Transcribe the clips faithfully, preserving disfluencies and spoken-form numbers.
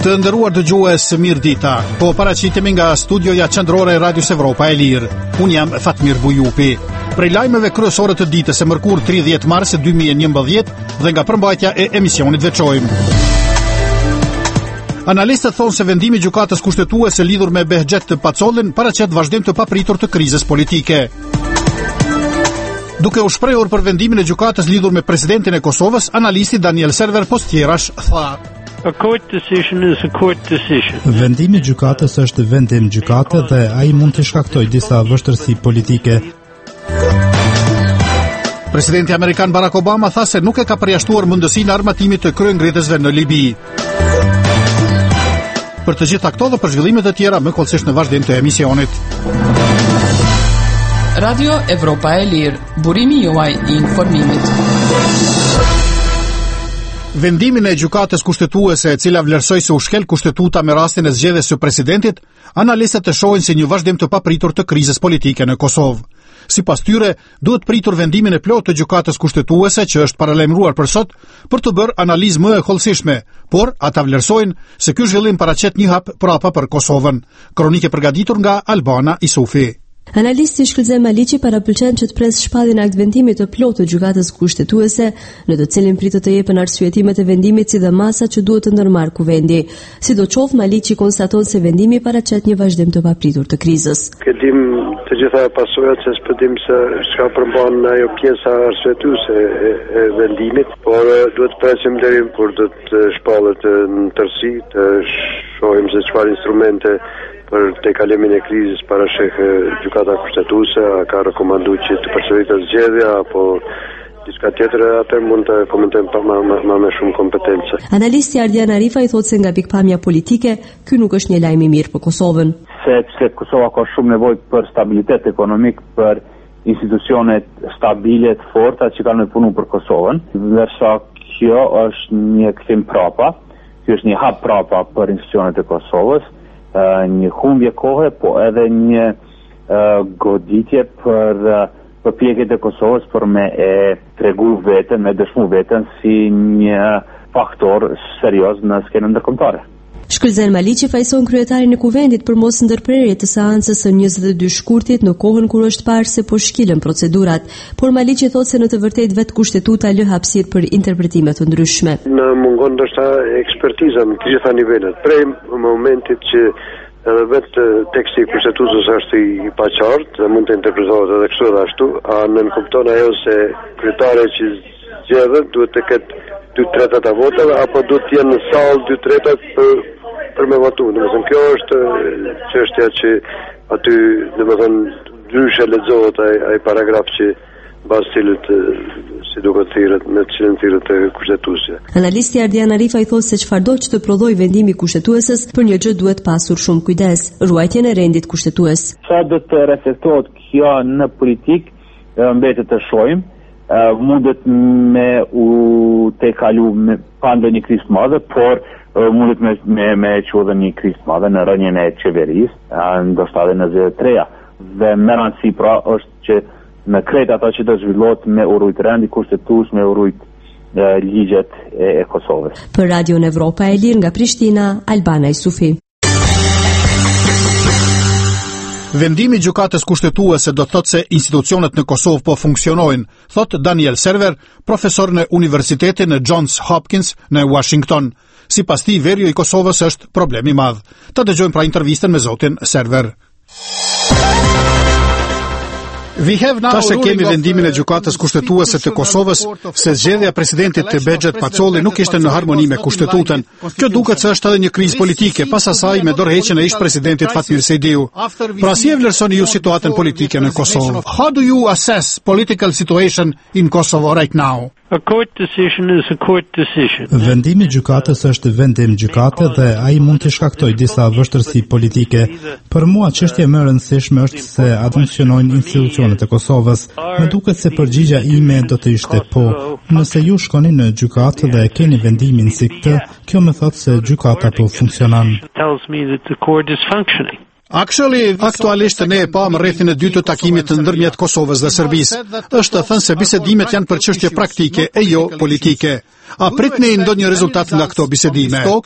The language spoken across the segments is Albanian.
Të nderuar dëgjues, mirë dita. Po paraqitemi nga studioja qendrore e Radios Evropa e Lirë. Unë jam Fatmir Bujupi. Prej lajmeve kryesore të ditës së mërkurë tridhjetë mars dy mijë e njëmbëdhjetë dhe nga përmbajtja e emisionit veçojmë. Analistët thonë se vendimi i gjykatës kushtetuese lidhur me Behxhet Pacollin paraqet vazhdim të papritur të krizës politike. Duke u shprehur për vendimin e gjykatës lidhur me presidentin e Kosovës, analisti Daniel Server Postjerash tha: A court decision is a court decision. Vendimi i gjykatës është vendim gjykate dhe ai mund të shkaktojë disa vështirësi politike. Presidenti amerikan Barack Obama tha se nuk e ka përjashtuar mundësinë e armatimit të kryengritësve në Libi. Për të gjitha këto dhe për zhvillimet e tjera, më kollësisht në vazhdim të emisionit. Radio Evropa e Lirë, burimi juaj i informimit. Vendimin e gjykatës kushtetuese, e cila vlerësoi se u shkel kushtetuta me rastin e zgjedhjes së presidentit, analistët e shohin si një vazhdim të papritur të krizës politike në Kosovë. Sipas tyre, duhet pritur vendimin e plotë të gjykatës kushtetuese që është paralajmëruar për sot për të bërë analizë më e hollësishme, por ata vlerësojnë se ky zhvillim paraqet një hap prapa për Kosovën. Kronikë përgatitur nga Albana Isufi. Analisti Shkëlzen Maliqi parapëlqen që të pres shpalljen e aktvendimit të plotë të gjykatës kushtetuese, në të cilin pritet të jepen arsyetimet e vendimit si dhe masat që duhet të ndërmarrë kuvendi. Sidoqoftë, Maliqi konstaton se vendimi paraqet një vazhdim të papritur të krizës. Kedim të gjitha pasojat se s'pedim se çka përmban ajo pjesa arsyetuese e, e vendimit, por duhet të presim deri kur do të shpallet në tërësi, të shohim se çfarë instrumente për të kalimin e krizës parasheh gjykata kushtetuese, a ka rekomanduar që të përsëritet zgjedhja apo diçka tjetër, atë mund të komentojmë pa më, më, më me shumë kompetencë. Analisti Ardian Arifa i thotë se nga pikpamja politike, ky nuk është një lajm i mirë për Kosovën. Se, se Kosova ka shumë nevojë për stabilitet ekonomik, për institucione stabile të forta që kanë me punu për Kosovën, ndërsa kjo është një kthim prapa, kjo është një hap prapa për institucionet e Kosovës. Uh, një humbje kohe, po edhe një uh, goditje për uh, përpjekjet e Kosovës për me e tregu veten, me dëshmu veten si një faktor serioz në skenën ndërkombëtare. Shkëlzen Maliqi fajson kryetarin e kuvendit për mos ndërprerje të seancës së njëzet e dy shkurtit në kohën kur është parë se po shkilen procedurat, por Maliqi thotë se në të vërtetë vetë kushtetuta lë hapësirë për interpretime të ndryshme. Në mungon ndoshta ekspertiza në të gjitha nivelet, prej momentit që edhe vetë teksti i kushtetutës është i paqartë dhe mund të interpretohet edhe kështu dhe ashtu, a nënkupton ajo se kryetari që zgjedhet duhet të ketë dy tretat e votave apo duhet të jenë në sallë dy tretat për për me votu. Domethënë kjo është çështja që aty domethënë ndryshe lexohet ai ai paragraf që mbas cilit si duket thirrët në cilën thirrët e kushtetuesve. Analisti Ardian Arifa i thotë se çfarëdo që të prodhoj vendimi kushtetueses, për një gjë duhet pasur shumë kujdes, ruajtjen e rendit kushtetues. Sa do të reflektohet kjo në politik, mbetet të shohim. Uh, mundet me u te kalu me pa ndonjë krizë të madhe, por uh, mundet me me me çuar një krizë të madhe në rënien e qeverisë, uh, ndoshta edhe në zgjedhjet e treja. Dhe më rëndësi pra është që në krejt ata që do zhvillohet me urujt rendi kushtetues, me urujt uh, ligjet e, e Kosovës. Për Radion Evropa e Lirë nga Prishtina, Albana Isufi. Vendimi i gjykatës kushtetuese do të thotë se institucionet në Kosovë po funksionojnë, thot Daniel Server, profesor në Universitetin në Johns Hopkins në Washington. Sipas tij, veriu i Kosovës është problem i madh. Ta dëgjojmë pra intervistën me zotin Server. Tash kemi vendimin e gjykatës kushtetuese të Kosovës se zgjedhja e presidentit të Behxhet Pacolli nuk ishte në harmoni me kushtetutën. Kjo duket se është edhe një krizë politike, pas asaj me dorëheqjen e ish-presidentit Fatmir Sejdiu. Pra si e vlerësoni ju situatën politike në Kosovë? How do you assess political situation in Kosovo right now? A court decision is a court decision. Vendimi i gjykatës është vendim gjykate dhe ai mund të shkaktojë disa vështirësi politike. Për mua çështja më e rëndësishme është se a funksionojnë institucionet e Kosovës. Më duket se përgjigjja ime do të ishte po. Nëse ju shkoni në gjykatë dhe keni vendimin si këtë, kjo më thotë se gjykata po funksionon. Tells me that the court is functioning. Actually, aktualisht ne e pam rrethin e dytë të takimit ndërmjet Kosovës dhe Serbisë. Është thënë se bisedimet janë për çështje praktike e jo politike. A pritni ndonjë rezultat nga këto bisedime?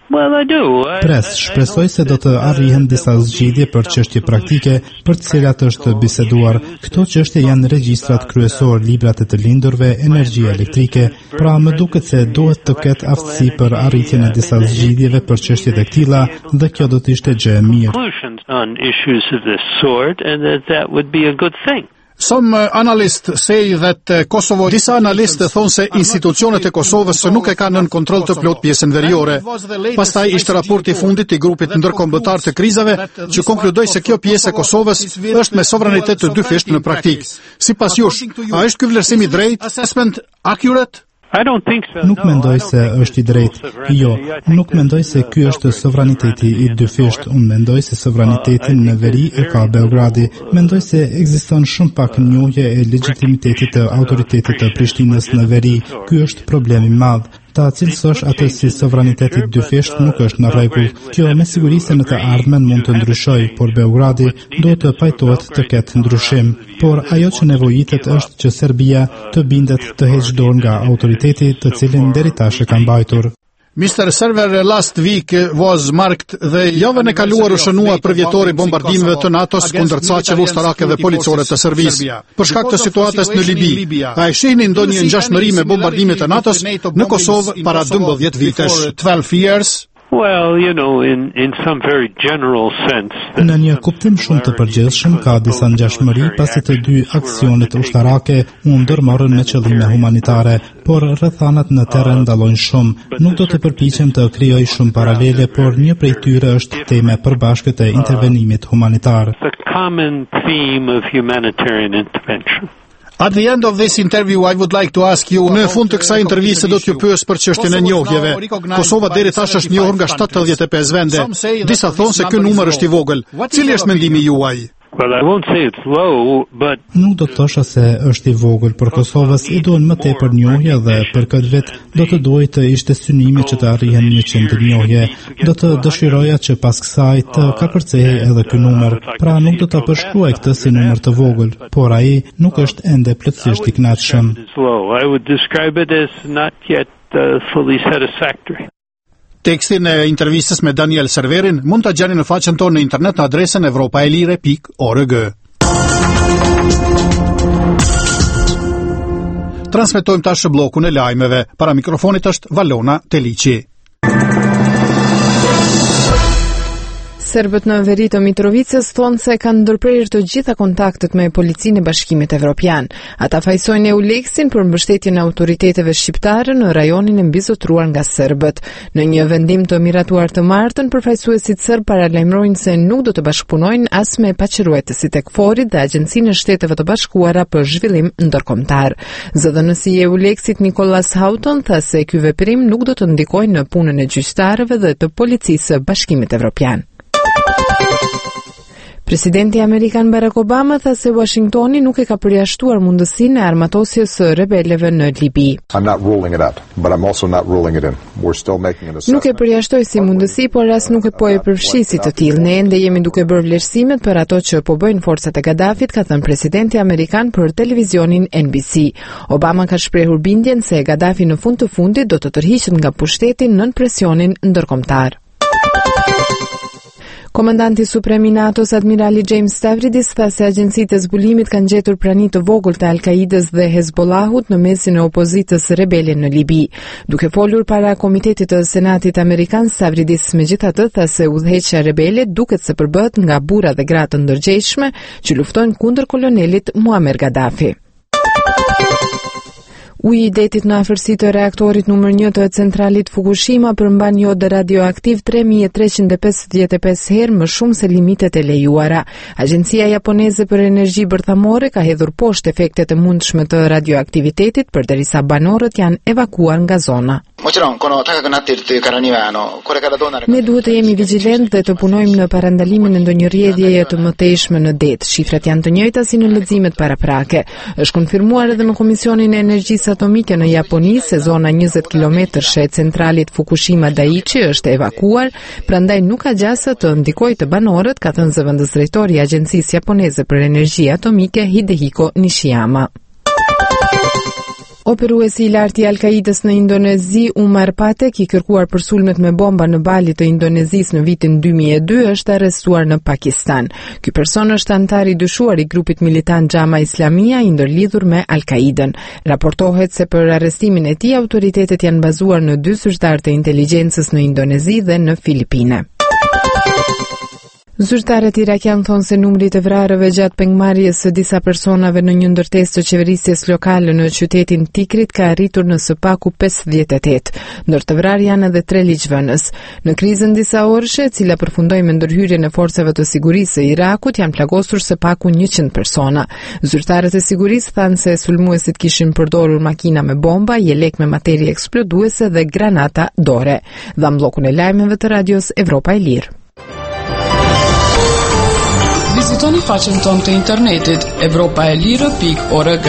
Well, I do. I, Pres, shpresoj se do të arrihen disa zgjidhje për çështje praktike për të cilat është biseduar. Këto çështje janë regjistrat kryesor, librat e të lindurve, energjia elektrike, pra më duket se duhet të ketë aftësi për arritjen e disa zgjidhjeve për çështjet e këtilla dhe kjo do të ishte gjë e mirë. on issues of this sort, and that that would be a good thing. Some uh, analysts say that uh, Kosovo, disa analistë thonë se institucionet e Kosovës nuk e kanë nën kontroll të plot pjesën veriore. Pastaj ishte raporti i fundit i grupit ndërkombëtar të krizave që konkludoi se kjo pjesë e Kosovës është me sovranitet të dyfisht në praktik. Sipas jush, a është ky vlerësim i drejtë? Assessment accurate? I don't think so. Nuk mendoj se është i drejtë. Jo, nuk mendoj se ky është sovraniteti i dyfisht. Unë mendoj se sovranitetin në veri e ka Beogradi. Mendoj se ekziston shumë pak njohje e legitimitetit të autoritetit të Prishtinës në veri. Ky është problemi i madh. Ta cilësosh atë si sovraniteti dyfisht nuk është në rregull. Kjo me siguri se në të ardhmen mund të ndryshojë, por Beogradi duhet të pajtohet të ketë ndryshim. Por ajo që nevojitet është që Serbia të bindet të heqë dorë nga autoriteti të cilin deri tash e ka mbajtur. mister Server last week was marked dhe javën e kaluar u shënua për vjetori bombardimeve të NATO-s kundër caqeve ushtarake dhe policore të Serbisë. Për shkak të situatës në Libi, a e shihni ndonjë ngjashmëri me bombardimet e NATO-s në Kosovë para dymbëdhjetë vitesh? twelve years? Well, you know, in, in some very general sense. Në një kuptim shumë të përgjithshëm ka disa ngjashmëri pasi të dy aksionet ushtarake u ndërmarrën me qëllime humanitare, por rrethanat në terren dallojnë shumë. Nuk do të përpiqem të krijoj shumë paralele, por një prej tyre është tema e përbashkët e intervenimit humanitar. The common theme of humanitarian intervention. At the end of this interview, I would like to ask you, në fund të kësaj interviste do t'ju pyes për çështjen e njohjeve. Kosova deri tash është njohur nga shtatëdhjetë e pesë vende. Disa thonë se ky numër është i vogël. Cili është mendimi juaj? Well, I won't say it's low, but Nuk do të thosha se është i vogël, për Kosovës i duhen më tepër njohje dhe për këtë vit do të duhej të ishte synimi që të arrihen njëqind njohje. Do të dëshiroja që pas kësaj të kapërcehej edhe ky numër. Pra nuk do ta përshkruaj këtë si numër të vogël, por ai nuk është ende plotësisht i kënaqshëm. it's low. I would describe it as not yet uh, fully satisfactory. Tekstin e intervistës me Daniel Serverin mund ta gjeni në faqen tonë në internet në adresën evropaelire pikë org. Transmetojmë tash bllokun e lajmeve. Para mikrofonit është Valona Teliçi. Serbët në veri të Mitrovicës thonë se kanë ndërprerë të gjitha kontaktet me policinë e Bashkimit Evropian. Ata fajsojnë EULEX-in për mbështetjen e autoriteteve shqiptare në rajonin e mbizotruar nga serbët. Në një vendim të miratuar të martën, përfaqësuesit serb paralajmërojnë se nuk do të bashkëpunojnë as me paqëruetësit e KFOR-it dhe Agjencinë e Shteteve të Bashkuara për zhvillim ndërkombëtar. Zëdhënësi i EULEX-it Nicholas Houghton tha se ky veprim nuk do të ndikojë në punën e gjyqtarëve dhe të policisë së Bashkimit Evropian. Presidenti Amerikan Barack Obama tha se Washingtoni nuk e ka përjashtuar mundësinë e armatosjes së rebelëve në Libi. I'm not ruling it out, but I'm also not ruling it in. We're still making an assessment. Nuk e përjashtoj si mundësi, por as nuk e po e përfshi si të tillë. Ne ende jemi duke bërë vlerësimet për ato që po bëjnë forcat e Gaddafit, ka thënë presidenti amerikan për televizionin N B C. Obama ka shprehur bindjen se Gaddafi në fund të fundit do të tërhiqet nga pushteti nën presionin ndërkombëtar. Komandanti suprem i NATO-s admirali James Stavridis tha se agjencitë e zbulimit kanë gjetur prani të vogël të Al-Qaidës dhe Hezbollahut në mesin e opozitës rebele në Libi. Duke folur para Komitetit të Senatit Amerikan, Stavridis megjithatë tha se udhëheqja rebele duket se përbëhet nga burra dhe gra të ndërgjegjshme që luftojnë kundër kolonelit Muammar Gaddafi. Uji i detit në afërsi të reaktorit numër një të centralit Fukushima përmban jod radioaktiv tre mijë e treqind e pesëdhjetë e pesë herë më shumë se limitet e lejuara. Agjencia japoneze për energji bërthamore ka hedhur poshtë efektet e mundshme të radioaktivitetit përderisa banorët janë evakuar nga zona. Ne duhet të jemi vigjilent dhe të punojmë në parandalimin e ndonjë rrjedhjeje të mëtejshme në det. Shifrat janë të njëjta si në leximet paraprake. Është konfirmuar edhe në Komisionin e Energjisë Atomike në Japoni se zona njëzet kilometrësh e centralit Fukushima Daiichi është evakuar, prandaj nuk ka gjasa të ndikojë të banorët, ka thënë zëvendës drejtori i Agjencisë Japoneze për Energji Atomike Hidehiko Nishiyama. Operuesi i lartë i Al-Qaidës në Indonezi, Umar Patek, i kërkuar për sulmet me bomba në Bali të Indonezisë në vitin dy mijë e dy, është arrestuar në Pakistan. Ky person është antar i dyshuar i grupit militant Xhama Islamia i ndërlidhur me Al-Qaidën. Raportohet se për arrestimin e tij autoritetet janë bazuar në dy zyrtarë të inteligjencës në Indonezi dhe në Filipine. Zyrtarët irakian thonë se numri i vrarëve gjatë pengmarrjes së disa personave në një ndërtesë të qeverisjes lokale në qytetin Tikrit ka arritur në së paku pesëdhjetë e tetë. Ndër të vrarë janë edhe tre ligjvënës. Në krizën disa orëshe, e cila përfundoi me ndërhyrjen e forcave të sigurisë së Irakut, janë plagosur së paku njëqind persona. Zyrtarët e sigurisë thanë se sulmuesit kishin përdorur makina me bomba, jelek me materie eksploduese dhe granata dore. Dha bllokun e lajmeve të radios Evropa e Lirë. Vizitoni faqen tonë të internetit evropaelire pikë org.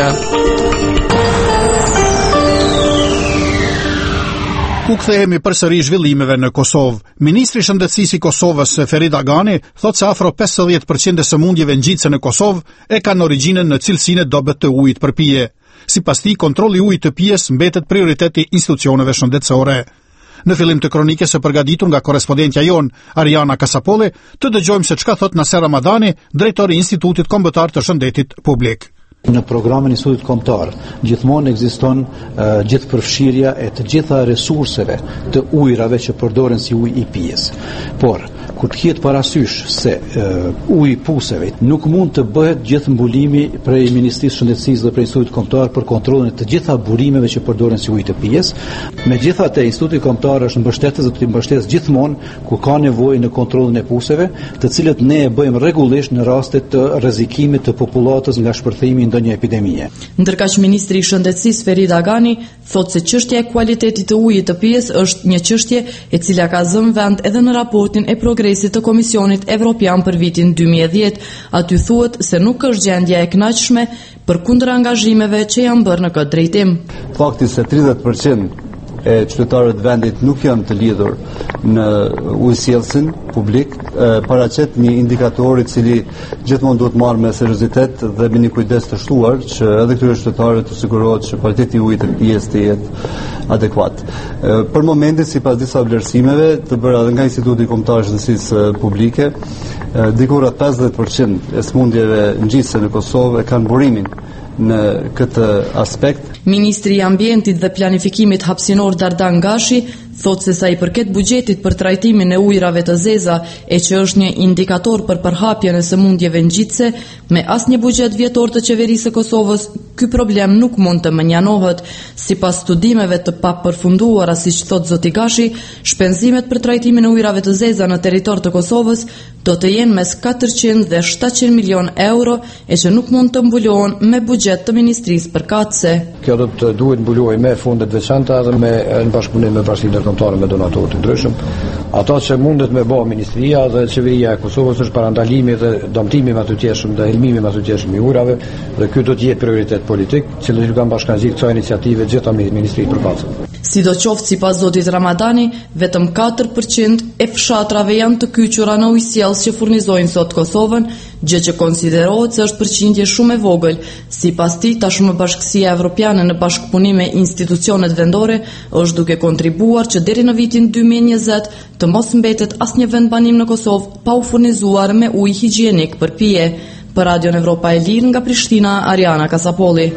Ku kthehemi përsëri zhvillimeve në Kosovë. Ministri i Shëndetësisë i Kosovës, Ferit Agani, thotë se afro pesëdhjetë përqind e sëmundjeve ngjitse në Kosovë e kanë origjinën në cilësinë e dobët të ujit për pije. Sipas tij, kontrolli i ujit të pijes mbetet prioriteti i institucioneve shëndetësore. Në fillim të kronikës së përgatitur nga korrespondentja jon Ariana Kasapolli, të dëgjojmë se çka thot Naser Ramadani, drejtori i Institutit Kombëtar të Shëndetit Publik. Në programin e Institutit Kombëtar gjithmonë ekziston uh, gjithë përfshirja e të gjitha resurseve të ujrave që përdoren si ujë i pijes. Por kur të ketë parasysh se uh, uji i puseve nuk mund të bëhet gjithë mbulimi prej Ministrisë së Shëndetësisë dhe prej Institutit Kombëtar për kontrollin e të gjitha burimeve që përdoren si ujë të pijes. Megjithatë, Instituti Kombëtar është mbështetës dhe të mbështetës gjithmonë kur ka nevojë në kontrollin e puseve, të cilët ne e bëjmë rregullisht në raste të rrezikimit të popullatës nga shpërthimi i ndonjë epidemie. Ndërkaq ministri i Shëndetësisë Ferit Agani thotë se çështja e cilësisë të ujit të pijes është një çështje e cila ka zënë vend edhe në raportin e progresit të Komisionit Evropian për vitin dy mijë e dhjetë. Aty thuhet se nuk është gjendja e kënaqshme përkundër angazhimeve që janë bërë në këtë drejtim. Fakti se tridhjetë përqind e qytetarët vendit nuk janë të lidhur në ujësjellsin publik, paraqet një indikator i cili gjithmonë duhet marrë me seriozitet dhe me një kujdes të shtuar që edhe këtyre qytetarëve të sigurohet që cilësisë e ujit të pijes të jetë adekuat. Për momentin, sipas disa vlerësimeve të bëra edhe nga Instituti Kombëtar i Shëndetësisë Publike, diku rreth pesëdhjetë përqind e sëmundjeve ngjitse në Kosovë kanë burimin në këtë aspekt. Ministri i Ambientit dhe Planifikimit Hapësinor Dardan Gashi thotë se sa i përket buxhetit për trajtimin e ujrave të zeza, e që është një indikator për përhapjen e sëmundjeve ngjitse, me asnjë buxhet vjetor të qeverisë së Kosovës, ky problem nuk mund të menjanohet. Sipas studimeve të papërfunduara, siç thotë zoti Gashi, shpenzimet për trajtimin e ujrave të zeza në territor të Kosovës do të jenë mes katërqind dhe shtatëqind milion euro, e që nuk mund të mbulohen me buxhet të ministrisë përkatëse. Kjo do të duhet mbulohej me fondet veçanta dhe me në bashkëpunim me bashkinë ndërkombëtare me donatorë të ndryshëm. Ata që mundet me bë ministria dhe qeveria e Kosovës është parandalimi dhe dëmtimi më të tjeshëm dhe helmimi më të tjeshëm i ujrave, dhe ky do të jetë prioritet politik, cilë kanë bashkangjitur këto iniciative gjitha ministrisë përkatëse. Sidoqoftë, sipas zotit Ramadani, vetëm katër përqind e fshatrave janë të kyçura në ujësjellës që furnizojnë sot Kosovën, gjë që konsiderohet se është përqindje shumë e vogël. Sipas tij, tashmë Bashkësia Evropiane në bashkëpunim me institucionet vendore është duke kontribuar që deri në vitin dy mijë e njëzet të mos mbetet asnjë vend banim në Kosovë pa u furnizuar me ujë higjienik për pije. Për Radion Evropa e Lirë nga Prishtina, Ariana Kasapolli.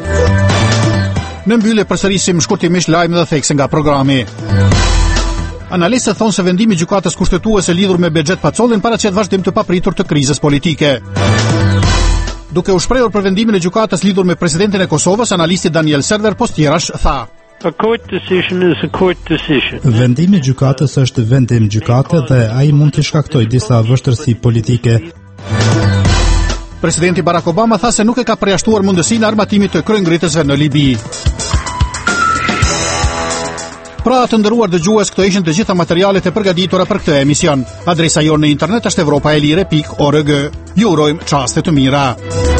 Në mbyllje përsërisim shkurtimisht lajme dhe thekse nga programi. Analistët thonë se vendimi i gjykatës kushtetuese lidhur me Bexhet Pacollin paraqet vazhdim të papritur të krizës politike. Duke u shprehur për vendimin e gjykatës lidhur me presidentin e Kosovës, analisti Daniel Server Postjerash tha: A court decision is a court decision. Vendimi i gjykatës është vendim gjykate dhe ai mund të shkaktojë disa vështirësi politike. Presidenti Barack Obama tha se nuk e ka përjashtuar mundësinë e armatimit të kryengritësve në Libi. Pra të nderuar dëgjues, këto ishin të gjitha materialet e përgatitura për këtë emision. Adresa jonë në internet është evropaelire pikë org. Ju urojmë çaste të mira.